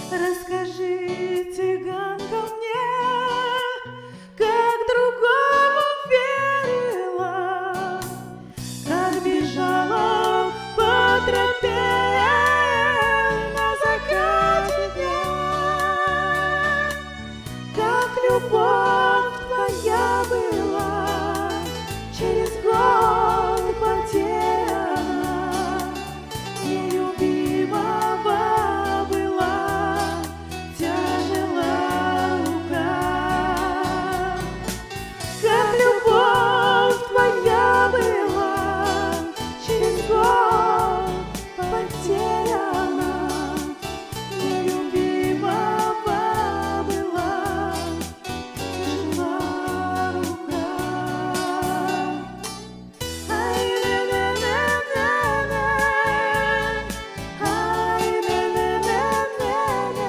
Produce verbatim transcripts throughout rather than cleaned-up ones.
Расскажи, цыганка, мне, как другому верила, как бежала по тропе на закате дня, как любовь твоя была через год потеряна, нелюбимого была тяжела рука. Как любовь твоя была через год потеряна, нелюбимого была тяжела рука. Ай, не-не-не-не-не, ай, не-не-не-не-не,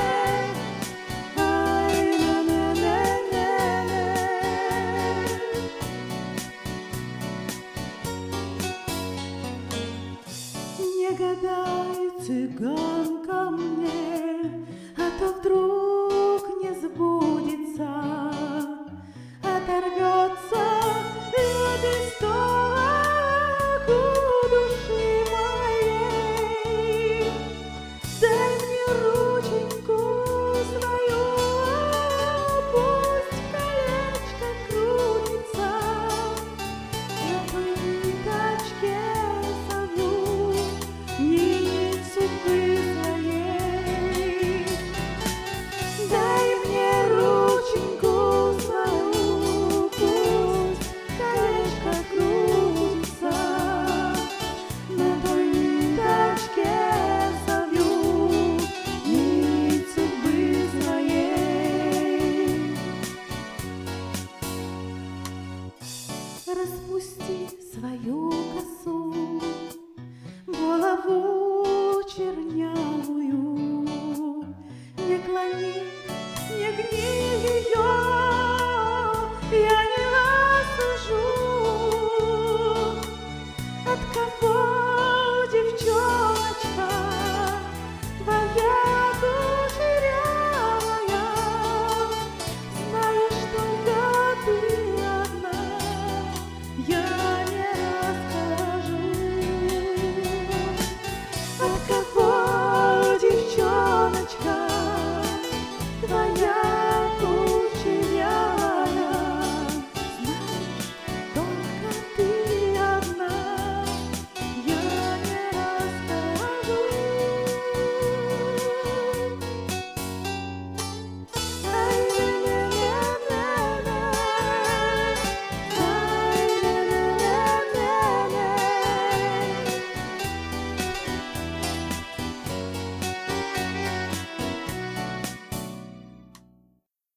ай, не-не-не-не-не. Не гадай, цыганка, мне, а то вдруг